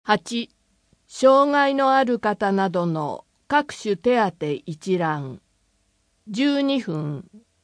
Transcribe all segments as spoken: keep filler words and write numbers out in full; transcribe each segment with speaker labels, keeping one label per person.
Speaker 1: はち、障害のある方などの各種手当一覧。じゅうにふん。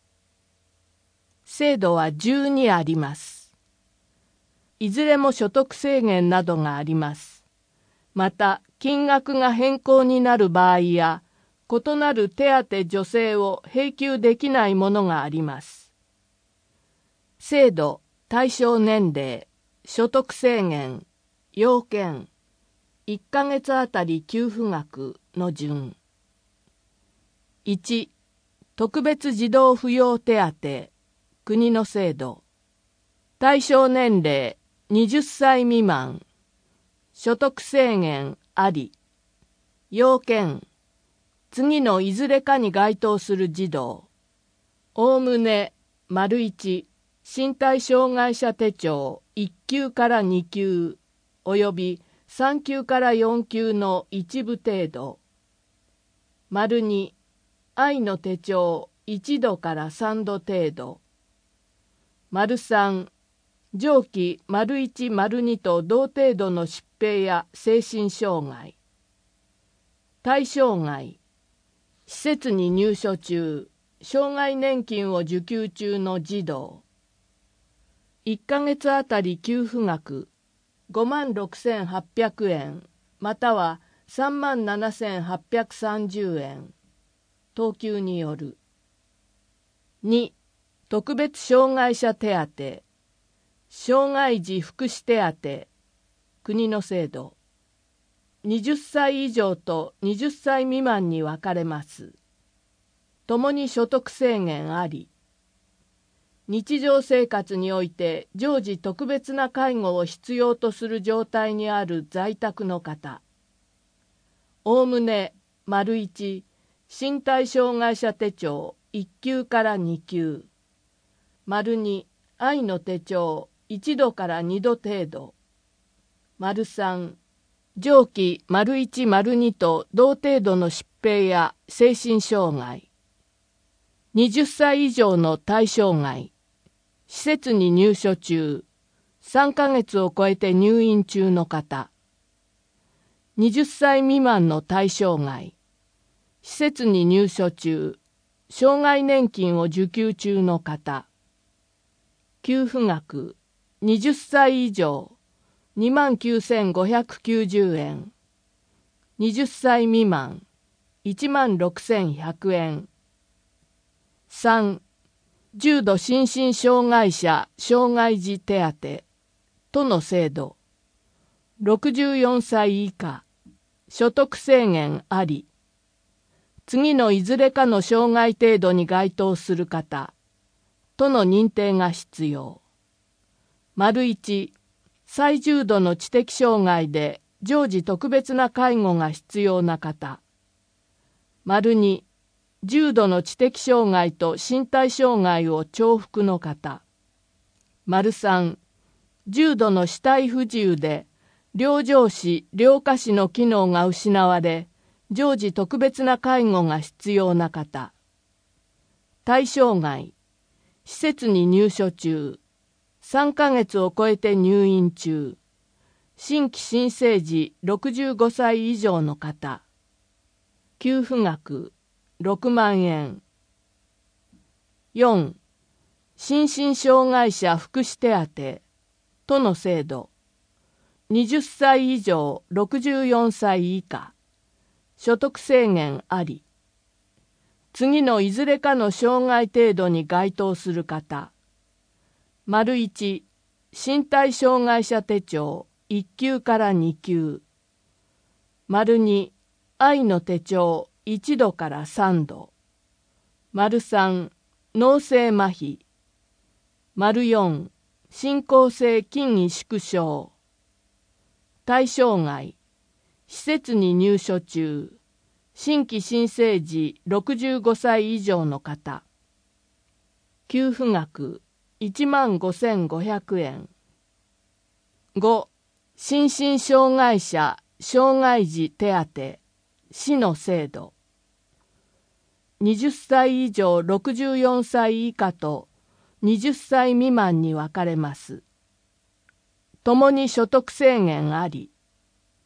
Speaker 1: 制度はじゅうにあります。いずれも所得制限などがあります。また、金額が変更になる場合や、異なる手当助成を請求できないものがあります。制度、対象年齢、所得制限、要件、いっかげつあたり給付額の順。いち、特別児童扶養手当、国の制度。対象年齢、はたち未満。所得制限あり。要件、次のいずれかに該当する児童。おおむね、丸いち、身体障害者手帳いっ級からに級、およびさん級からよん級の一部程度。丸に、愛の手帳いち度からさん度程度。丸さん、上記丸いち丸にと同程度の疾病や精神障害。対象外、施設に入所中、障害年金を受給中の児童。いっかげつあたり給付額ごまんろくせんはっぴゃくえんまたはさんまんななせんはっぴゃくさんじゅうえん。等級による。に、特別障害者手当、障害児福祉手当、国の制度。はたち以上とはたち未満に分かれます。ともに所得制限あり。日常生活において常時特別な介護を必要とする状態にある在宅の方。おおむね、丸いち、身体障害者手帳いっ級からに級。丸に、愛の手帳いち度からに度程度。丸さん、上記丸いち丸にと同程度の疾病や精神障害。はたち以上の対象外。施設に入所中、さんかげつを超えて入院中の方。はたち未満の対象外。施設に入所中、障害年金を受給中の方。給付額、はたち以上、にまんきゅうせんごひゃくきゅうじゅうえん。はたち未満、いちまんろくせんひゃくえん。さん、重度心身障害者障害児手当、都の制度。ろくじゅうよんさい以下、所得制限あり。次のいずれかの障害程度に該当する方、都の認定が必要。丸いち、最重度の知的障害で常時特別な介護が必要な方。丸に、重度の知的障害と身体障害を重複の方。丸さん、重度の肢体不自由で両上肢両下肢の機能が失われ常時特別な介護が必要な方。対象外、施設に入所中、さんかげつを超えて入院中、新規新生児ろくじゅうごさい以上の方。給付額ろくまんえん。よん、心身障害者福祉手当、都の制度。はたち以上ろくじゅうよんさい以下。所得制限あり。次のいずれかの障害程度に該当する方。丸いち、身体障害者手帳いっ級からに級。丸に、愛の手帳いち度からさん度。丸さん、脳性麻痺。丸よん、進行性筋萎縮症。対象外、施設に入所中、新規新生児ろくじゅうごさい以上の方。給付額いちまんごせんごひゃくえん。ご、心身障害者障害児手当、市の制度。はたち以上ろくじゅうよんさい以下とはたち未満に分かれます。ともに所得制限あり。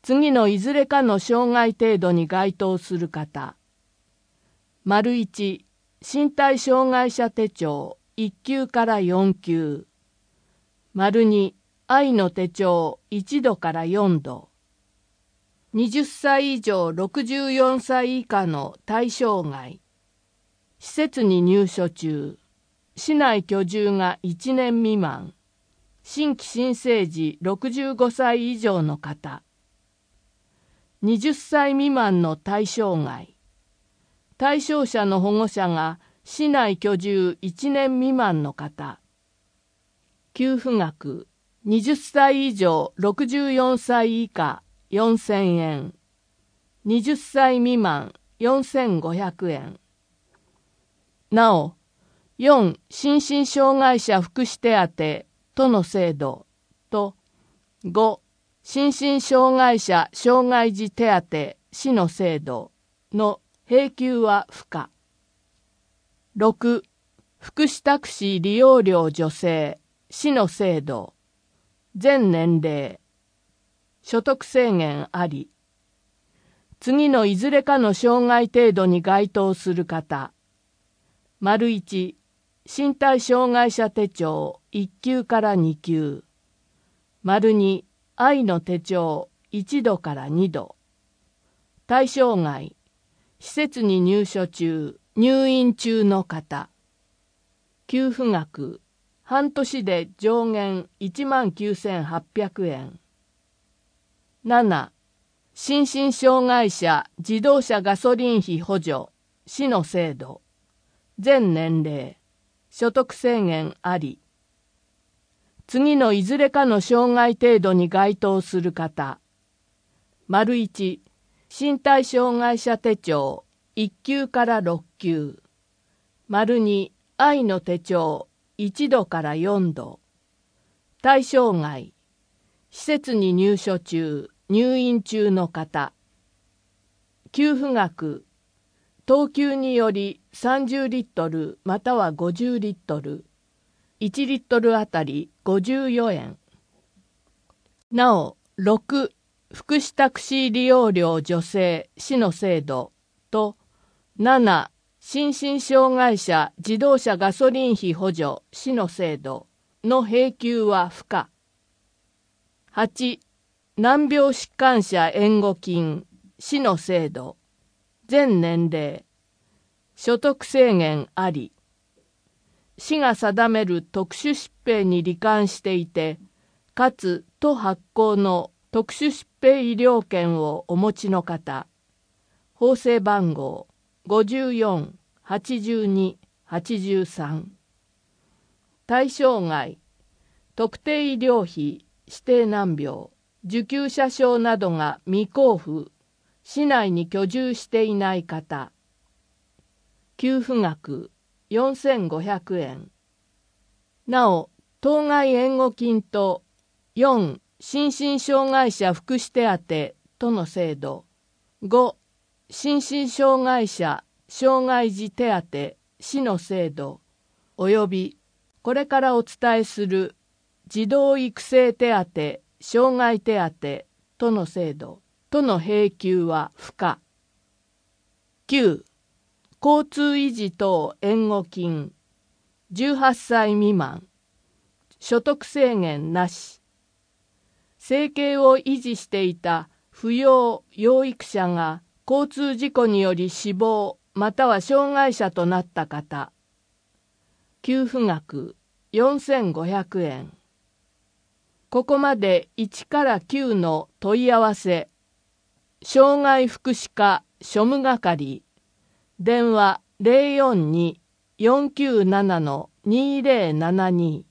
Speaker 1: 次のいずれかの障害程度に該当する方。丸いち、身体障害者手帳いっ級からよん級。丸に、愛の手帳いち度からよん度。はたち以上ろくじゅうよんさい以下の対象外。施設に入所中。市内居住がいちねん未満。新規新生児ろくじゅうごさい以上の方。はたち未満の対象外。対象者の保護者が市内居住いちねん未満の方。給付額はたち以上ろくじゅうよんさい以下よんせんえん。はたち未満よんせんごひゃくえん。なお、よん心身障害者福祉手当都の制度とご心身障害者障害児手当市の制度の並給は不可。ろく福祉タクシー利用料助成市の制度全年齢所得制限あり。次のいずれかの障害程度に該当する方。丸いち身体障害者手帳いっ級からに級。丸に愛の手帳いち度からに度。対象外、施設に入所中、入院中の方。給付額、半年で上限いちまんきゅうせんはっぴゃくえん。なな心身障害者自動車ガソリン費補助市の制度全年齢所得制限あり。次のいずれかの障害程度に該当する方。丸いち身体障害者手帳いっ級からろっ級。丸に愛の手帳いち度からよん度。対象外施設に入所中入院中の方。給付額等級によりさんじゅうリットルまたはごじゅうリットル、いちリットルあたりごじゅうよえん。なお、ろく福祉タクシー利用料助成市の制度となな心身障害者自動車ガソリン費補助市の制度の並給は不可。はち難病疾患者援護金市の制度全年齢所得制限あり。市が定める特殊疾病に罹患していてかつ都発行の特殊疾病医療券をお持ちの方。法制番号ごじゅうよん はちじゅうに はちじゅうさん。対象外特定医療費指定難病受給者証などが未交付市内に居住していない方。給付額よんせんごひゃくえん。なお、当該援護金とよん心身障害者福祉手当との制度、ご心身障害者障害児手当市の制度およびこれからお伝えする児童育成手当障害手当との制度との並給は不可。きゅう交通維持等援護金じゅうはっさい未満所得制限なし。生計を維持していた扶養養育者が交通事故により死亡または障害者となった方。給付額よんせんごひゃくえん。ここまでいちからきゅうの問い合わせ障害福祉課庶務係電話 ゼロよんに よんきゅうなな にゼロななに。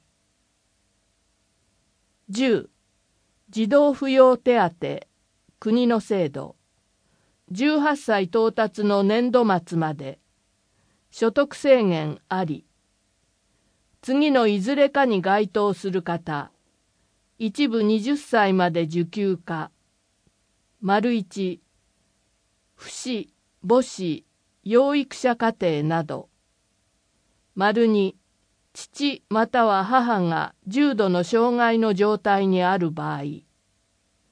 Speaker 1: じゅう児童扶養手当国の制度じゅうはっさい到達の年度末まで所得制限あり。次のいずれかに該当する方。一部はたちまで受給か。丸いち父子母子養育者家庭など。丸に父または母が重度の障害の状態にある場合。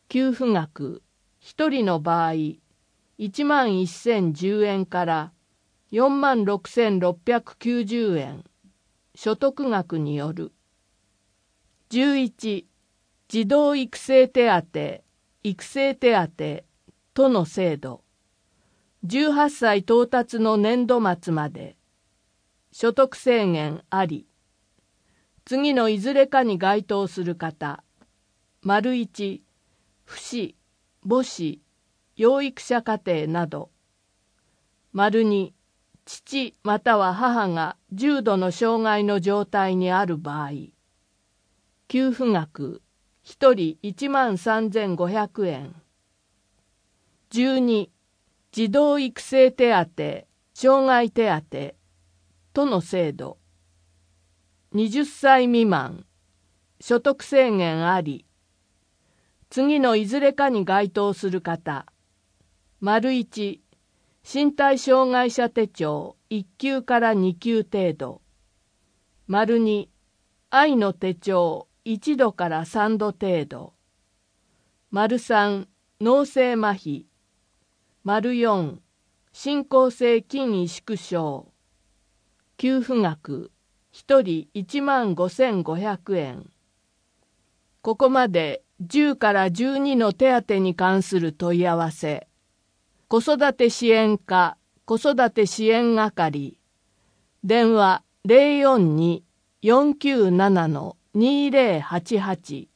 Speaker 1: 給付額ひとりの場合いちまんせんじゅうえんからよんまんろくせんろっぴゃくきゅうじゅうえん、所得額による。じゅういち、児童育成手当、育成手当との制度。じゅうはっさい到達の年度末まで。所得制限あり。次のいずれかに該当する方。丸いち、父子、母子、養育者家庭など。丸に、父または母が重度の障害の状態にある場合。給付額ひとりいちまんさんぜんごひゃくえん。じゅうに、児童育成手当、障害手当との制度。はたち未満、所得制限あり。次のいずれかに該当する方。丸いち、身体障害者手帳いっきゅうからにきゅう程度。丸に、愛の手帳いちどからさんど程度。丸さん、脳性麻痺。丸よん、進行性筋萎縮症。給付額ひとりいちまんごせんごひゃくえん。ここまでじゅうからじゅうにの手当に関する問い合わせ。子育て支援課子育て支援係。電話 ゼロよんに よんきゅうなな にゼロはちはち。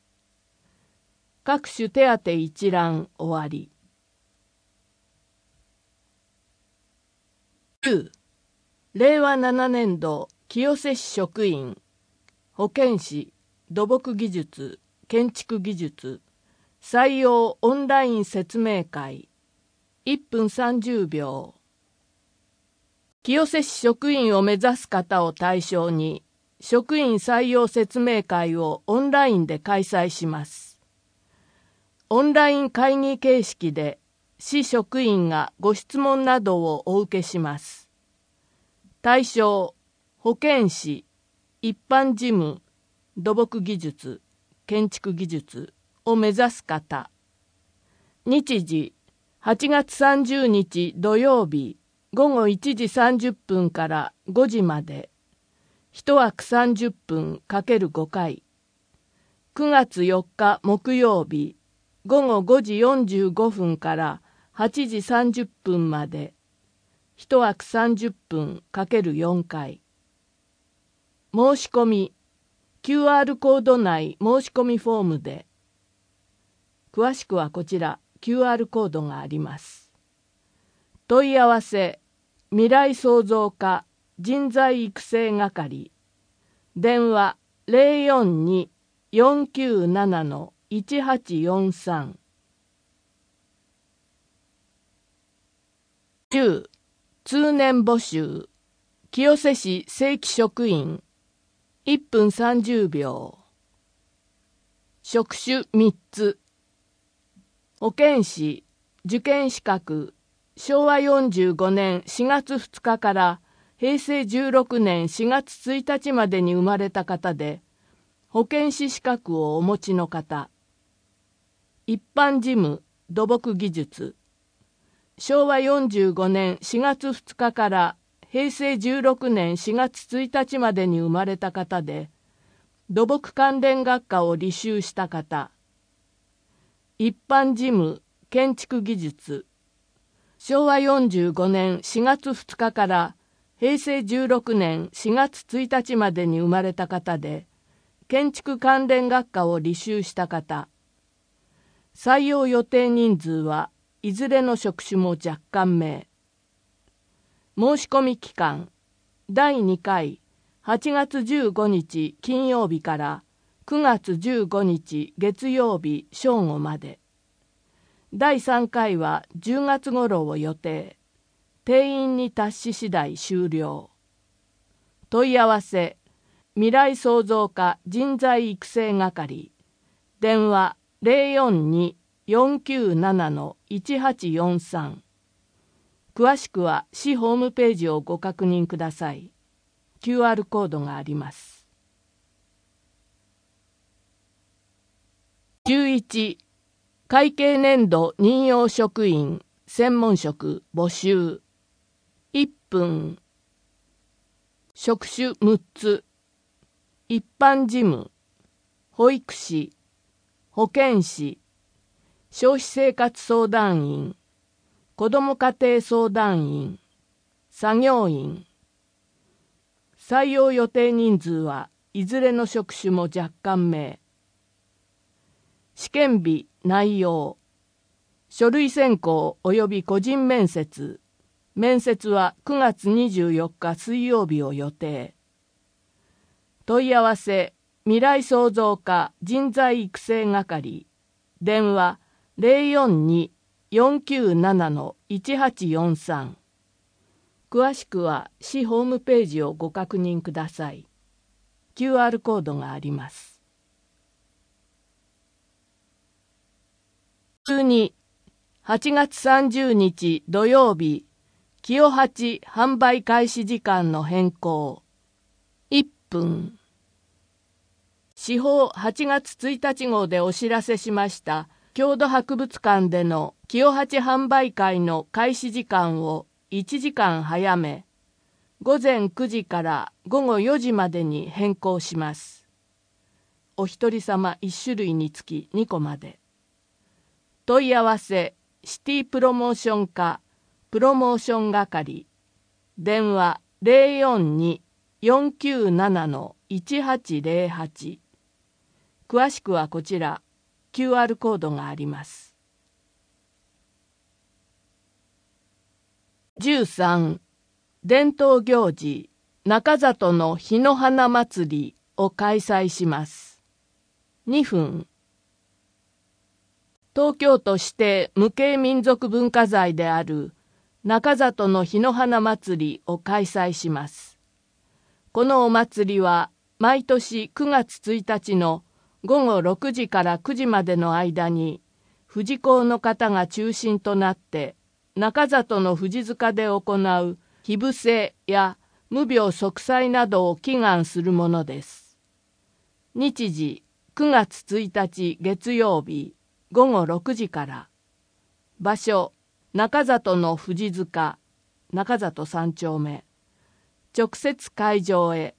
Speaker 1: 各種手当一覧終わり。きゅう、れいわななねんど清瀬市職員、保健師、土木技術、建築技術、採用オンライン説明会、いっぷんさんじゅうびょう。清瀬市職員を目指す方を対象に、職員採用説明会をオンラインで開催します。オンライン会議形式で、市職員がご質問などをお受けします。対象、保健師、一般事務、土木技術、建築技術を目指す方。日時、はちがつさんじゅうにち土曜日、ごごいちじさんじゅっぷんからごじまで。いちわくさんじゅっぷん ×ご 回。くがつよっか木曜日、ごごごじよんじゅうごふんからはちじさんじゅっぷんまで。いちわくさんじゅっぷん ×よん 回。申し込み、キューアール コード内申し込みフォームで。詳しくはこちら キューアール コードがあります。問い合わせ、未来創造課人材育成係。電話 ゼロよんに よんきゅうなな いちはちよんさん。じゅう、通年募集、清瀬市正規職員、いっぷんさんじゅうびょう。職種みっつ。保健師、受験資格、しょうわよんじゅうごねんしがつふつかからへいせいじゅうろくねんしがつついたちまでに生まれた方で、保健師資格をお持ちの方。一般事務、土木技術。しょうわよんじゅうごねんしがつふつかからへいせいじゅうろくねんしがつついたちまでに生まれた方で、土木関連学科を履修した方。一般事務、建築技術。しょうわよんじゅうごねんしがつふつかからへいせいじゅうろくねんしがつついたちまでに生まれた方で、建築関連学科を履修した方。採用予定人数はいずれの職種も若干名。申し込み期間、だいにかい、はちがつじゅうごにち金曜日からくがつじゅうごにち月曜日正午まで。だいさんかいはじゅうがつ頃を予定。定員に達し次第終了。問い合わせ、未来創造課人材育成係。電話 ゼロよんに よんきゅうなな いちはちよんさん。詳しくは市ホームページをご確認ください。キューアール コードがあります。じゅういち、 会計年度任用職員専門職募集。いっぷん。職種むっつ。一般事務、保育士、保健師、消費生活相談員、子ども家庭相談員、作業員。採用予定人数はいずれの職種も若干名。試験日、内容。書類選考及び個人面接。面接はくがつにじゅうよっか水曜日を予定。問い合わせ、未来創造課人材育成係。電話 ゼロよんに よんきゅうなな いちはちよんさん。詳しくは市ホームページをご確認ください。キューアール コードがあります。に、はちがつさんじゅうにち土曜日、清八販売開始時間の変更。いっぷん。市報はちがつついたち号でお知らせしました郷土博物館での清八販売会の開始時間をいちじかん早め、ごぜんくじからごごよじまでに変更します。お一人様いっしゅるいにつきにこまで。問い合わせ、シティプロモーション課プロモーション係。電話 ゼロよんに よんきゅうなな いちはちゼロはち。詳しくはこちら、キューアール コードがあります。じゅうさん、伝統行事、中里の日の花祭りを開催します。にふん。東京都指定無形民族文化財である中里の日の花祭りを開催します。このお祭りは毎年くがつついたちのごごろくじからくじまでの間に富士講の方が中心となって中里の富士塚で行う火伏せや無病息災などを祈願するものです。日時くがつついたち月曜日ごごろくじから。場所中里の富士塚中里さんちょうめ。直接会場へ。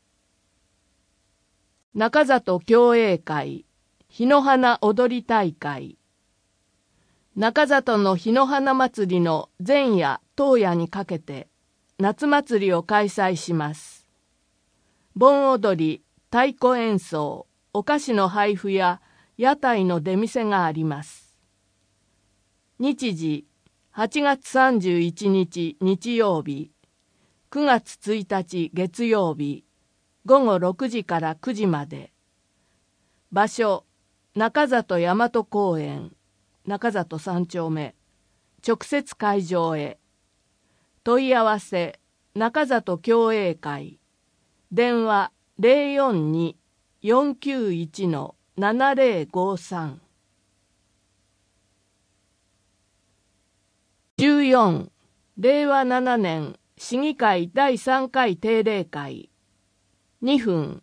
Speaker 1: 中里競泳会日の花踊り大会。中里の日の花祭りの前夜当夜にかけて夏祭りを開催します。盆踊り、太鼓演奏、お菓子の配布や屋台の出店があります。日時はちがつさんじゅういちにち日曜日、くがつついたち月曜日、ごごろくじからくじまで。場所中里大和公園中里さんちょうめ。直接会場へ。問い合わせ中里競泳会。電話 ゼロよんに よんきゅういち ななゼロごさん。じゅうよん、れいわななねん市議会だいさんかい定例会。にふん。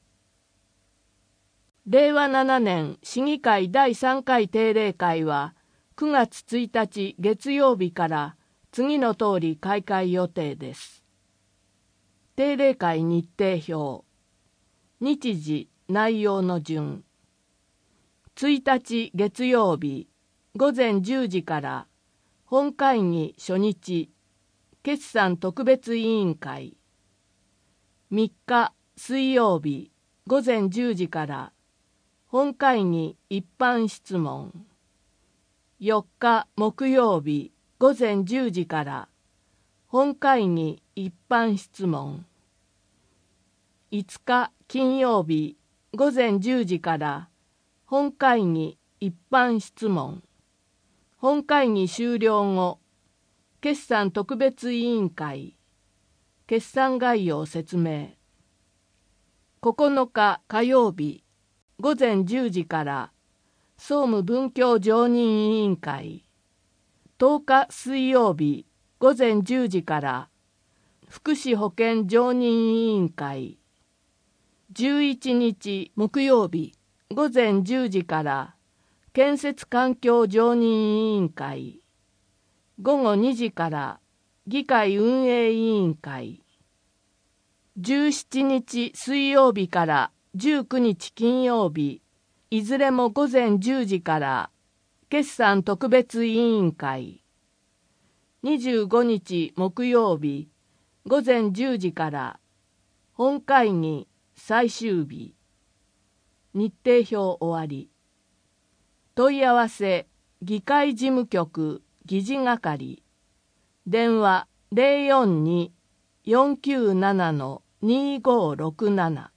Speaker 1: れいわななねん市議会だいさんかい定例会はくがつついたち月曜日から次の通り開会予定です。定例会日程表。日時、内容の順。ついたち月曜日ごぜんじゅうじから本会議初日決算特別委員会。みっか水曜日ごぜんじゅうじから本会議一般質問。よっか木曜日ごぜんじゅうじから本会議一般質問。いつか金曜日ごぜんじゅうじから本会議一般質問。本会議終了後、決算特別委員会、決算概要説明。ここのか火曜日ごぜんじゅうじから総務文教常任委員会。とおか水曜日ごぜんじゅうじから福祉保健常任委員会。じゅういちにち木曜日ごぜんじゅうじから建設環境常任委員会。ごごにじから議会運営委員会。じゅうしちにち水曜日からじゅうくにち金曜日、いずれもごぜんじゅうじから決算特別委員会。にじゅうごにち木曜日、ごぜんじゅうじから本会議最終日。日程表終わり。問い合わせ議会事務局議事係。電話 ゼロよんに よんきゅうなな にごろくなな。